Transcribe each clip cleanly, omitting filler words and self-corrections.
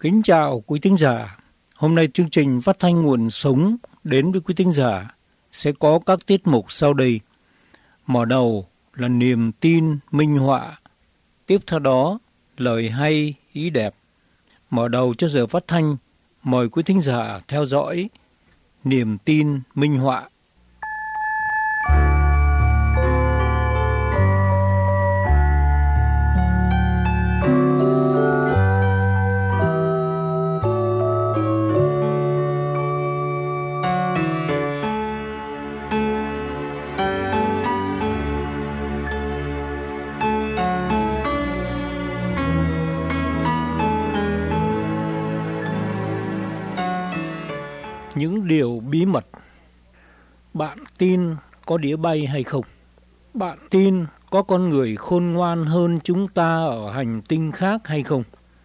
Kính chào quý thính giả. Hôm nay chương trình phát thanh nguồn sống đến với quý thính giả sẽ có các tiết mục sau đây. Mở đầu là niềm tin minh họa. Tiếp theo đó lời hay ý đẹp. Mở đầu cho giờ phát thanh, mời quý thính giả theo dõi niềm tin minh họa. Những điều bí mật. Bạn tin có đĩa bay hay không? Bạn tin có con người khôn ngoan hơn chúng ta ở hành tinh khác hay không?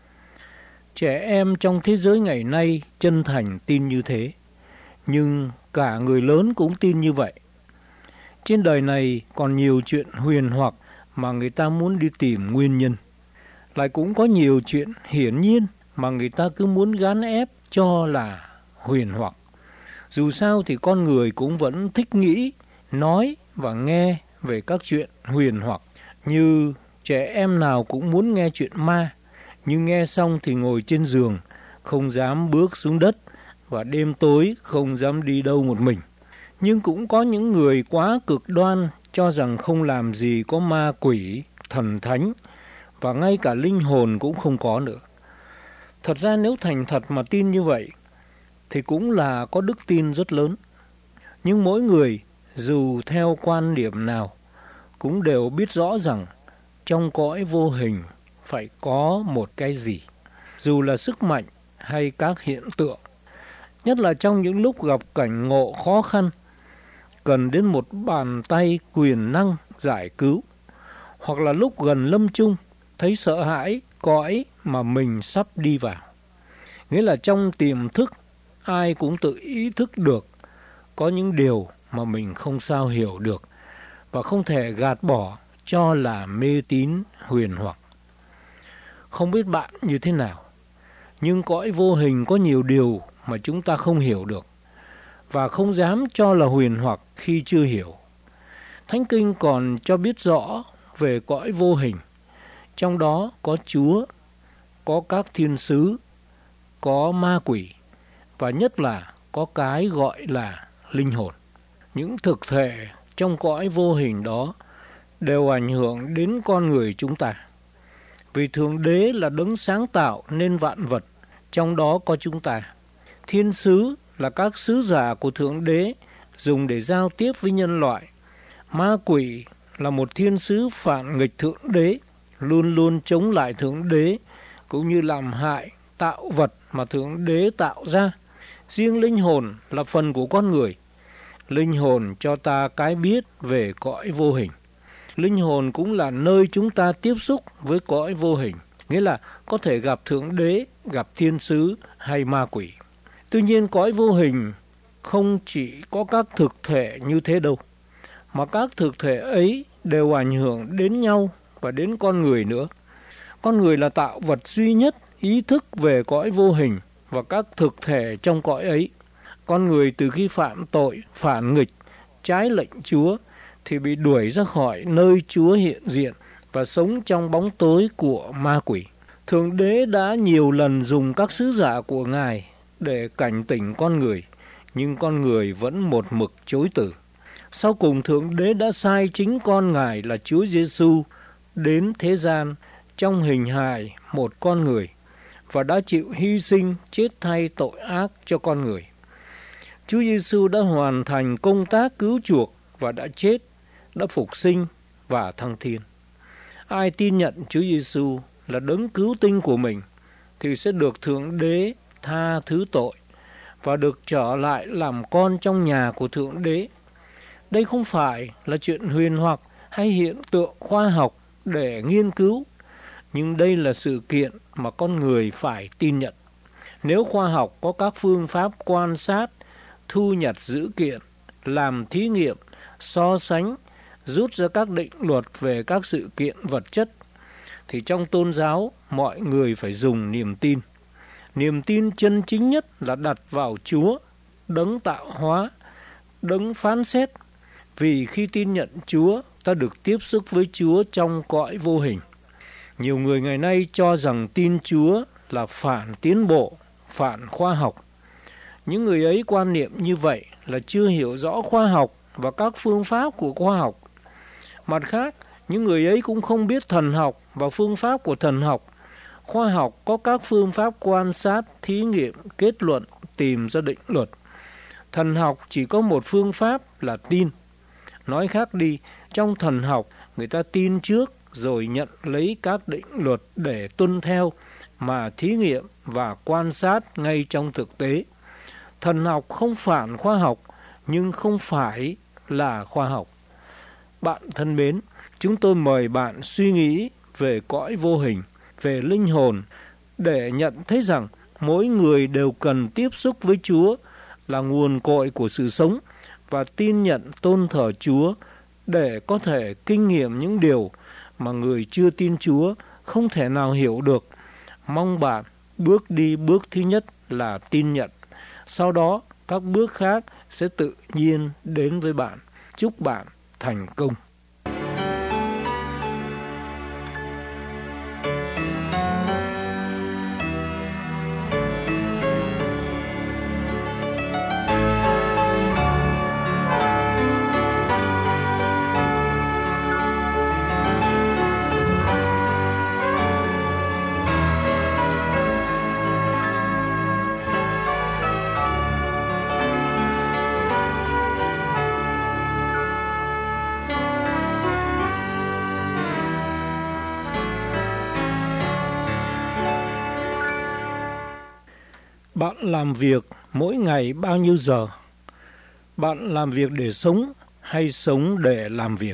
Trẻ em trong thế giới ngày nay chân thành tin như thế, nhưng cả người lớn cũng tin như vậy. Trên đời này còn nhiều chuyện huyền hoặc mà người ta muốn đi tìm nguyên nhân. Lại cũng có nhiều chuyện hiển nhiên mà người ta cứ muốn gán ép cho là huyền hoặc. Dù sao thì con người cũng vẫn thích nghĩ, nói và nghe về các chuyện huyền hoặc. Như trẻ em nào cũng muốn nghe chuyện ma, nhưng nghe xong thì ngồi trên giường, không dám bước xuống đất và đêm tối không dám đi đâu một mình. Nhưng cũng có những người quá cực đoan cho rằng không làm gì có ma quỷ, thần thánh và ngay cả linh hồn cũng không có nữa. Thật ra nếu thành thật mà tin như vậy thì cũng là có đức tin rất lớn. Nhưng mỗi người dù theo quan điểm nào cũng đều biết rõ rằng trong cõi vô hình phải có một cái gì, dù là sức mạnh hay các hiện tượng. Nhất là trong những lúc gặp cảnh ngộ khó khăn, cần đến một bàn tay quyền năng giải cứu, hoặc là lúc gần lâm chung thấy sợ hãi cõi mà mình sắp đi vào. Nghĩa là trong tiềm thức ai cũng tự ý thức được có những điều mà mình không sao hiểu được và không thể gạt bỏ cho là mê tín huyền hoặc. Không biết bạn như thế nào, nhưng cõi vô hình có nhiều điều mà chúng ta không hiểu được và không dám cho là huyền hoặc khi chưa hiểu. Thánh Kinh còn cho biết rõ về cõi vô hình. Trong đó có Chúa, có các thiên sứ, có ma quỷ, và nhất là có cái gọi là linh hồn. Những thực thể trong cõi vô hình đó đều ảnh hưởng đến con người chúng ta. Vì Thượng Đế là đấng sáng tạo nên vạn vật, trong đó có chúng ta. Thiên sứ là các sứ giả của Thượng Đế dùng để giao tiếp với nhân loại. Ma quỷ là một thiên sứ phản nghịch Thượng Đế, luôn luôn chống lại Thượng Đế, cũng như làm hại tạo vật mà Thượng Đế tạo ra. Riêng linh hồn là phần của con người. Linh hồn cho ta cái biết về cõi vô hình. Linh hồn cũng là nơi chúng ta tiếp xúc với cõi vô hình, nghĩa là có thể gặp Thượng Đế, gặp thiên sứ hay ma quỷ. Tuy nhiên cõi vô hình không chỉ có các thực thể như thế đâu, mà các thực thể ấy đều ảnh hưởng đến nhau và đến con người nữa. Con người là tạo vật duy nhất ý thức về cõi vô hình và các thực thể trong cõi ấy. Con người từ khi phạm tội, phản nghịch, trái lệnh Chúa thì bị đuổi ra khỏi nơi Chúa hiện diện và sống trong bóng tối của ma quỷ. Thượng Đế đã nhiều lần dùng các sứ giả của Ngài để cảnh tỉnh con người, nhưng con người vẫn một mực chối từ. Sau cùng Thượng Đế đã sai chính con Ngài là Chúa Giêsu đến thế gian trong hình hài một con người và đã chịu hy sinh chết thay tội ác cho con người. Chúa Giêsu đã hoàn thành công tác cứu chuộc và đã chết, đã phục sinh và thăng thiên. Ai tin nhận Chúa Giêsu là đấng cứu tinh của mình thì sẽ được Thượng Đế tha thứ tội và được trở lại làm con trong nhà của Thượng Đế. Đây không phải là chuyện huyền hoặc hay hiện tượng khoa học để nghiên cứu, nhưng đây là sự kiện mà con người phải tin nhận. Nếu khoa học có các phương pháp quan sát, thu nhặt dữ kiện, làm thí nghiệm, so sánh, rút ra các định luật về các sự kiện vật chất, thì trong tôn giáo mọi người phải dùng niềm tin. Niềm tin chân chính nhất là đặt vào Chúa, đấng tạo hóa, đấng phán xét. Vì khi tin nhận Chúa, ta được tiếp xúc với Chúa trong cõi vô hình. Nhiều người ngày nay cho rằng tin Chúa là phản tiến bộ, phản khoa học. Những người ấy quan niệm như vậy là chưa hiểu rõ khoa học và các phương pháp của khoa học. Mặt khác, những người ấy cũng không biết thần học và phương pháp của thần học. Khoa học có các phương pháp quan sát, thí nghiệm, kết luận, tìm ra định luật. Thần học chỉ có một phương pháp là tin. Nói khác đi, trong thần học, người ta tin trước rồi nhận lấy các định luật để tuân theo mà thí nghiệm và quan sát ngay trong thực tế. Thần học không phản khoa học, nhưng không phải là khoa học. Bạn thân mến, chúng tôi mời bạn suy nghĩ về cõi vô hình, về linh hồn, để nhận thấy rằng mỗi người đều cần tiếp xúc với Chúa là nguồn cội của sự sống và tin nhận tôn thờ Chúa để có thể kinh nghiệm những điều mà người chưa tin Chúa không thể nào hiểu được. Mong bạn bước đi bước thứ nhất là tin nhận. Sau đó, các bước khác sẽ tự nhiên đến với bạn. Chúc bạn thành công. Bạn làm việc mỗi ngày bao nhiêu giờ? Bạn làm việc để sống hay sống để làm việc?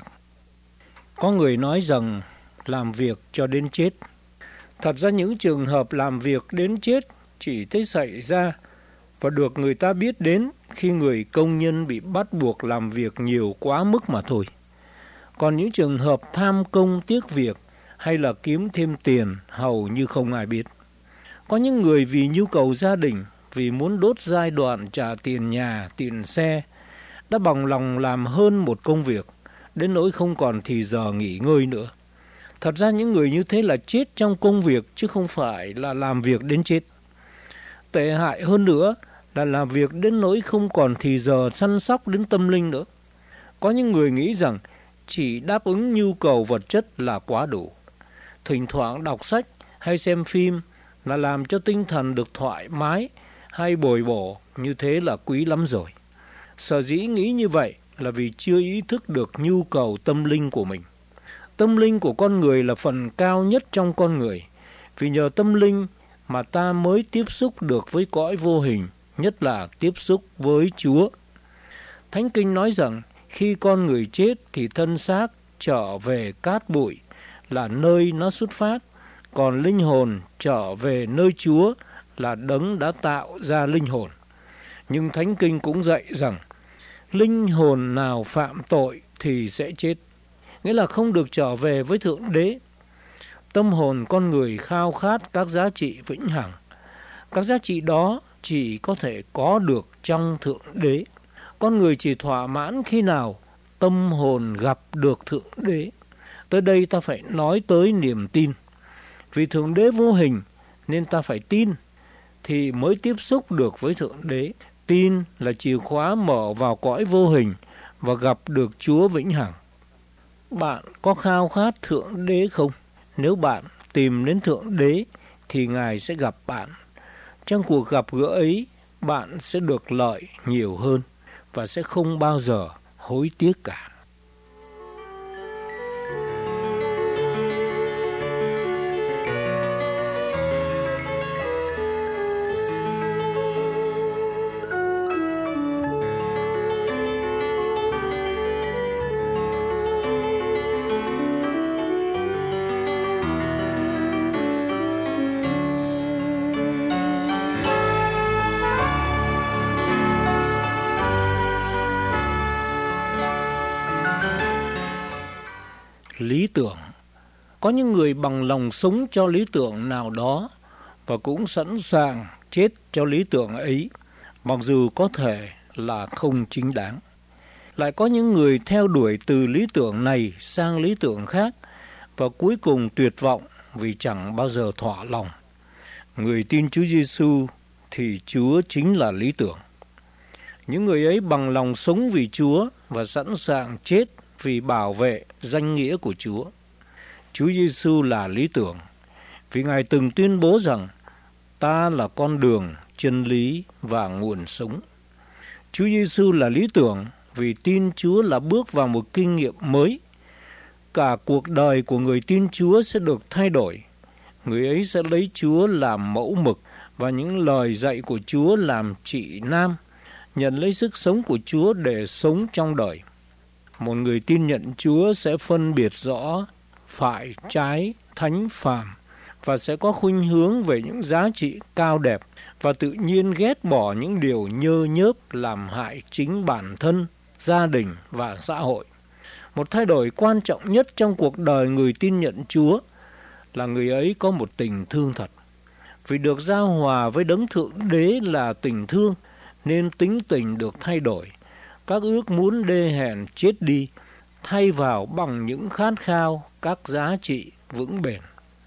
Có người nói rằng làm việc cho đến chết. Thật ra những trường hợp làm việc đến chết chỉ thấy xảy ra và được người ta biết đến khi người công nhân bị bắt buộc làm việc nhiều quá mức mà thôi. Còn những trường hợp tham công tiếc việc hay là kiếm thêm tiền hầu như không ai biết. Có những người vì nhu cầu gia đình, vì muốn đốt giai đoạn trả tiền nhà, tiền xe, đã bằng lòng làm hơn một công việc, đến nỗi không còn thì giờ nghỉ ngơi nữa. Thật ra những người như thế là chết trong công việc chứ không phải là làm việc đến chết. Tệ hại hơn nữa là làm việc đến nỗi không còn thì giờ săn sóc đến tâm linh nữa. Có những người nghĩ rằng chỉ đáp ứng nhu cầu vật chất là quá đủ. Thỉnh thoảng đọc sách hay xem phim là làm cho tinh thần được thoải mái hay bồi bổ, như thế là quý lắm rồi. Sở dĩ nghĩ như vậy là vì chưa ý thức được nhu cầu tâm linh của mình. Tâm linh của con người là phần cao nhất trong con người, vì nhờ tâm linh mà ta mới tiếp xúc được với cõi vô hình, nhất là tiếp xúc với Chúa. Thánh Kinh nói rằng khi con người chết thì thân xác trở về cát bụi là nơi nó xuất phát, còn linh hồn trở về nơi Chúa là đấng đã tạo ra linh hồn. Nhưng Thánh Kinh cũng dạy rằng linh hồn nào phạm tội thì sẽ chết, nghĩa là không được trở về với Thượng Đế. Tâm hồn con người khao khát các giá trị vĩnh hằng. Các giá trị đó chỉ có thể có được trong Thượng Đế. Con người chỉ thỏa mãn khi nào tâm hồn gặp được Thượng Đế. Tới đây ta phải nói tới niềm tin. Vì Thượng Đế vô hình nên ta phải tin thì mới tiếp xúc được với Thượng Đế. Tin là chìa khóa mở vào cõi vô hình và gặp được Chúa vĩnh hằng. Bạn có khao khát Thượng Đế không? Nếu bạn tìm đến Thượng Đế thì Ngài sẽ gặp bạn. Trong cuộc gặp gỡ ấy, bạn sẽ được lợi nhiều hơn và sẽ không bao giờ hối tiếc cả. Lý tưởng. Có những người bằng lòng sống cho lý tưởng nào đó và cũng sẵn sàng chết cho lý tưởng ấy, mặc dù có thể là không chính đáng. Lại có những người theo đuổi từ lý tưởng này sang lý tưởng khác và cuối cùng tuyệt vọng vì chẳng bao giờ thỏa lòng. Người tin Chúa Giêsu thì Chúa chính là lý tưởng. Những người ấy bằng lòng sống vì Chúa và sẵn sàng chết vì bảo vệ danh nghĩa của Chúa. Chúa Giêsu là lý tưởng, vì Ngài từng tuyên bố rằng ta là con đường, chân lý và nguồn sống. Chúa Giêsu là lý tưởng vì tin Chúa là bước vào một kinh nghiệm mới. Cả cuộc đời của người tin Chúa sẽ được thay đổi. Người ấy sẽ lấy Chúa làm mẫu mực và những lời dạy của Chúa làm trị nam, nhận lấy sức sống của Chúa để sống trong đời. Một người tin nhận Chúa sẽ phân biệt rõ phải, trái, thánh, phàm và sẽ có khuynh hướng về những giá trị cao đẹp và tự nhiên ghét bỏ những điều nhơ nhớp làm hại chính bản thân, gia đình và xã hội. Một thay đổi quan trọng nhất trong cuộc đời người tin nhận Chúa là người ấy có một tình thương thật. Vì được giao hòa với đấng Thượng Đế là tình thương, nên tính tình được thay đổi. Các ước muốn đê hèn chết đi, thay vào bằng những khát khao, các giá trị vững bền.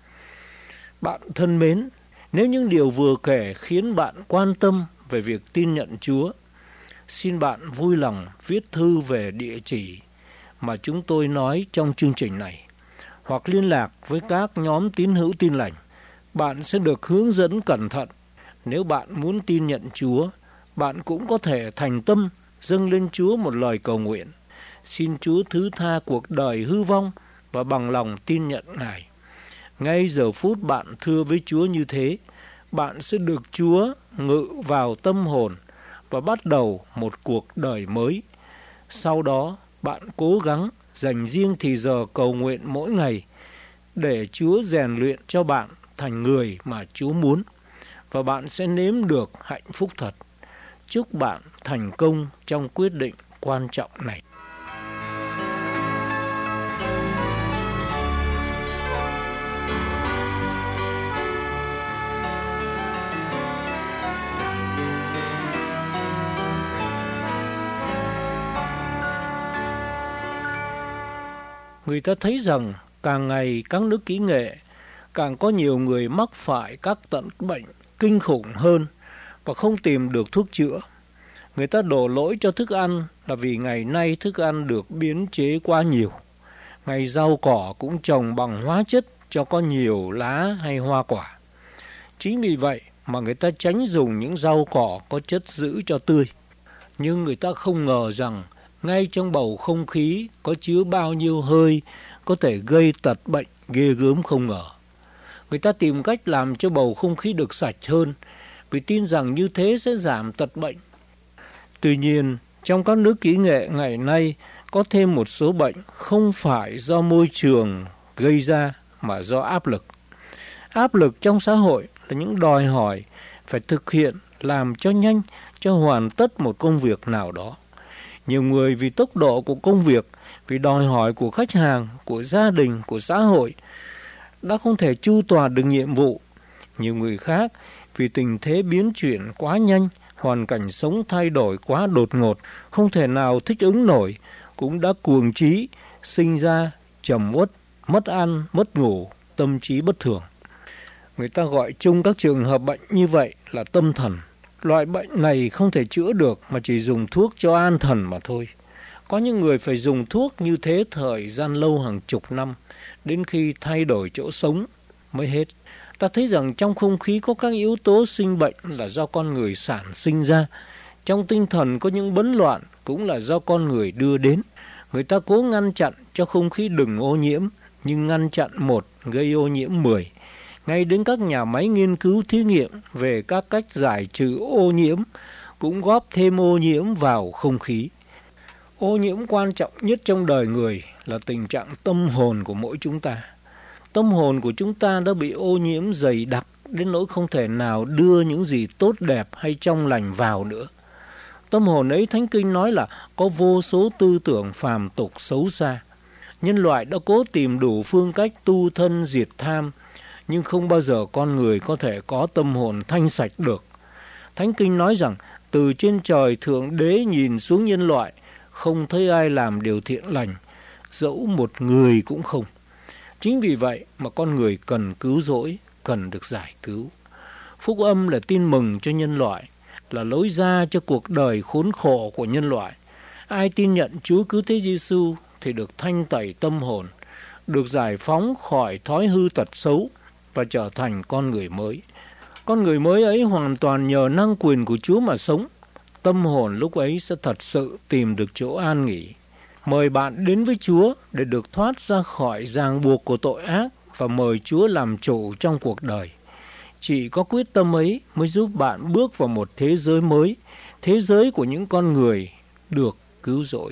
Bạn thân mến, nếu những điều vừa kể khiến bạn quan tâm về việc tin nhận Chúa, xin bạn vui lòng viết thư về địa chỉ mà chúng tôi nói trong chương trình này, hoặc liên lạc với các nhóm tín hữu Tin Lành. Bạn sẽ được hướng dẫn cẩn thận. Nếu bạn muốn tin nhận Chúa, bạn cũng có thể thành tâm dâng lên Chúa một lời cầu nguyện. Xin Chúa thứ tha cuộc đời hư vong và bằng lòng tin nhận Ngài. Ngay giờ phút bạn thưa với Chúa như thế, bạn sẽ được Chúa ngự vào tâm hồn và bắt đầu một cuộc đời mới. Sau đó, bạn cố gắng dành riêng thì giờ cầu nguyện mỗi ngày để Chúa rèn luyện cho bạn thành người mà Chúa muốn, và bạn sẽ nếm được hạnh phúc thật. Chúc bạn thành công trong quyết định quan trọng này. Người ta thấy rằng càng ngày các nước kỹ nghệ càng có nhiều người mắc phải các tật bệnh kinh khủng hơn và không tìm được thuốc chữa. Người ta đổ lỗi cho thức ăn là vì ngày nay thức ăn được biến chế quá nhiều. Ngày rau cỏ cũng trồng bằng hóa chất cho có nhiều lá hay hoa quả. Chính vì vậy mà người ta tránh dùng những rau cỏ có chất giữ cho tươi. Nhưng người ta không ngờ rằng ngay trong bầu không khí có chứa bao nhiêu hơi có thể gây tật bệnh ghê gớm không ngờ. Người ta tìm cách làm cho bầu không khí được sạch hơn vì tin rằng như thế sẽ giảm tật bệnh. Tuy nhiên, trong các nước kỹ nghệ ngày nay có thêm một số bệnh không phải do môi trường gây ra mà do áp lực. Áp lực trong xã hội là những đòi hỏi phải thực hiện làm cho nhanh, cho hoàn tất một công việc nào đó. Nhiều người vì tốc độ của công việc, vì đòi hỏi của khách hàng, của gia đình, của xã hội đã không thể chu toàn được nhiệm vụ. Nhiều người khác vì tình thế biến chuyển quá nhanh, hoàn cảnh sống thay đổi quá đột ngột, không thể nào thích ứng nổi, cũng đã cuồng trí, sinh ra trầm uất, mất ăn, mất ngủ, tâm trí bất thường. Người ta gọi chung các trường hợp bệnh như vậy là tâm thần. Loại bệnh này không thể chữa được mà chỉ dùng thuốc cho an thần mà thôi. Có những người phải dùng thuốc như thế thời gian lâu hàng chục năm, đến khi thay đổi chỗ sống mới hết. Ta thấy rằng trong không khí có các yếu tố sinh bệnh là do con người sản sinh ra. Trong tinh thần có những bấn loạn cũng là do con người đưa đến. Người ta cố ngăn chặn cho không khí đừng ô nhiễm, nhưng ngăn chặn một gây ô nhiễm 10. Ngay đến các nhà máy nghiên cứu thí nghiệm về các cách giải trừ ô nhiễm cũng góp thêm ô nhiễm vào không khí. Ô nhiễm quan trọng nhất trong đời người là tình trạng tâm hồn của mỗi chúng ta. Tâm hồn của chúng ta đã bị ô nhiễm dày đặc đến nỗi không thể nào đưa những gì tốt đẹp hay trong lành vào nữa. Tâm hồn ấy Thánh Kinh nói là có vô số tư tưởng phàm tục xấu xa. Nhân loại đã cố tìm đủ phương cách tu thân diệt tham, nhưng không bao giờ con người có thể có tâm hồn thanh sạch được. Thánh Kinh nói rằng, từ trên trời Thượng Đế nhìn xuống nhân loại, không thấy ai làm điều thiện lành, dẫu một người cũng không. Chính vì vậy mà con người cần cứu rỗi, cần được giải cứu. Phúc âm là tin mừng cho nhân loại, là lối ra cho cuộc đời khốn khổ của nhân loại. Ai tin nhận Chúa Cứu Thế Giêsu thì được thanh tẩy tâm hồn, được giải phóng khỏi thói hư tật xấu và trở thành con người mới. Con người mới ấy hoàn toàn nhờ năng quyền của Chúa mà sống. Tâm hồn lúc ấy sẽ thật sự tìm được chỗ an nghỉ. Mời bạn đến với Chúa để được thoát ra khỏi ràng buộc của tội ác và mời Chúa làm chủ trong cuộc đời. Chỉ có quyết tâm ấy mới giúp bạn bước vào một thế giới mới, thế giới của những con người được cứu rỗi.